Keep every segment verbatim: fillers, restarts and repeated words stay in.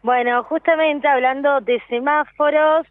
Bueno, justamente hablando de semáforos,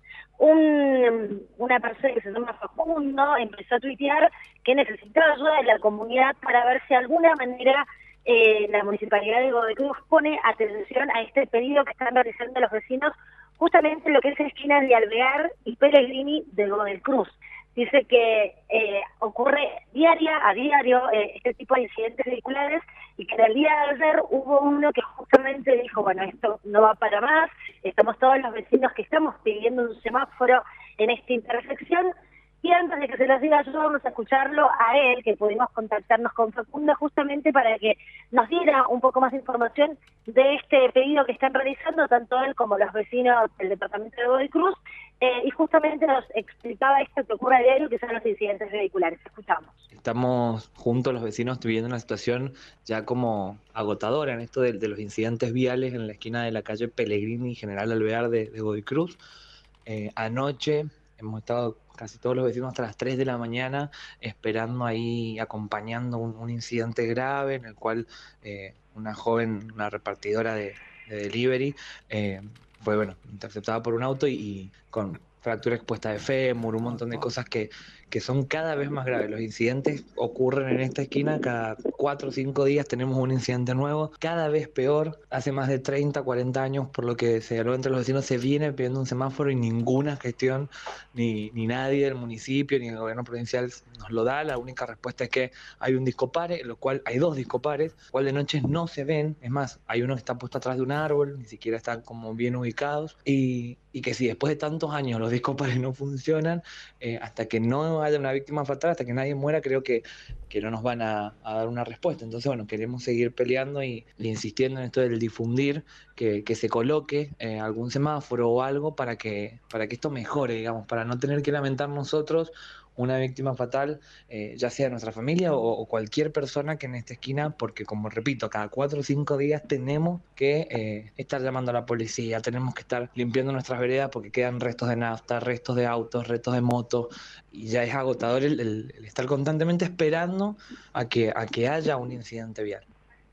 un, una persona que se llama Facundo empezó a tuitear que necesitaba ayuda de la comunidad para ver si de alguna manera eh, la Municipalidad de Godoy Cruz pone atención a este pedido que están realizando los vecinos, justamente en lo que es la esquina de Alvear y Pellegrini de Godoy Cruz. Dice que eh, ocurre diaria a diario eh, este tipo de incidentes vehiculares y que en el día de ayer hubo uno que justamente dijo, bueno, esto no va para más, estamos todos los vecinos que estamos pidiendo un semáforo en esta intersección. Y antes de que se los diga yo, vamos a escucharlo a él, que pudimos contactarnos con Facundo justamente para que nos diera un poco más de información de este pedido que están realizando, tanto él como los vecinos del departamento de Godoy Cruz, eh, y justamente nos explicaba esto que ocurre a diario, que son los incidentes vehiculares. Escuchamos. Estamos juntos los vecinos viviendo una situación ya como agotadora en esto de, de los incidentes viales en la esquina de la calle Pellegrini y General Alvear de, de Godoy Cruz. Eh, anoche hemos estado casi todos los vecinos hasta las tres de la mañana esperando ahí, acompañando un, un incidente grave en el cual eh, una joven, una repartidora de, de delivery, eh, fue, bueno, interceptada por un auto y, y con fractura expuesta de fémur, un montón de cosas que, que son cada vez más graves. Los incidentes ocurren en esta esquina, cada cuatro o cinco días tenemos un incidente nuevo, cada vez peor. Hace más de treinta, cuarenta años, por lo que se habló entre los vecinos, se viene pidiendo un semáforo y ninguna gestión, ni, ni nadie del municipio, ni el gobierno provincial nos lo da. La única respuesta es que hay un discopare, en lo cual hay dos discopares, cual de noche no se ven. Es más, hay uno que está puesto atrás de un árbol, ni siquiera están como bien ubicados, y, y que si después de tantos años los discopares no funcionan, eh, hasta que no haya una víctima fatal, hasta que nadie muera, creo que, que no nos van a, a dar una respuesta. Entonces, bueno, queremos seguir peleando y, y insistiendo en esto del difundir, que, que se coloque eh, algún semáforo o algo para que, para que esto mejore, digamos, para no tener que lamentar nosotros una víctima fatal, eh, ya sea nuestra familia o, o cualquier persona que en esta esquina, porque como repito, cada cuatro o cinco días tenemos que eh, estar llamando a la policía, tenemos que estar limpiando nuestras veredas porque quedan restos de nafta, restos de autos, restos de motos, y ya es agotador el, el, el estar constantemente esperando a que, a que haya un incidente vial.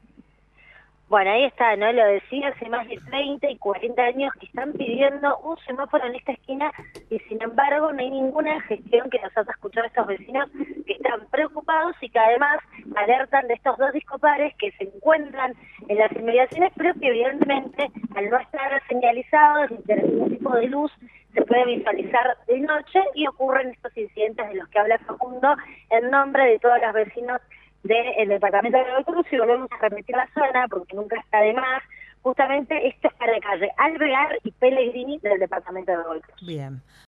Bueno, ahí está, ¿no? Lo decía, hace más de treinta y cuarenta años que están pidiendo un semáforo en esta esquina y sin embargo no hay ninguna gestión que nos haya escuchado a estos vecinos que están preocupados y que además alertan de estos dos discopares que se encuentran en las inmediaciones, pero que evidentemente al no estar señalizados ni tener ningún tipo de luz se puede visualizar de noche y ocurren estos incidentes de los que habla Facundo en nombre de todos los vecinos del departamento de Godoy Cruz. Y volvemos a repetir la zona porque nunca está de más. Justamente esto es para la calle Alvear y Pellegrini del departamento de Godoy Cruz. Bien.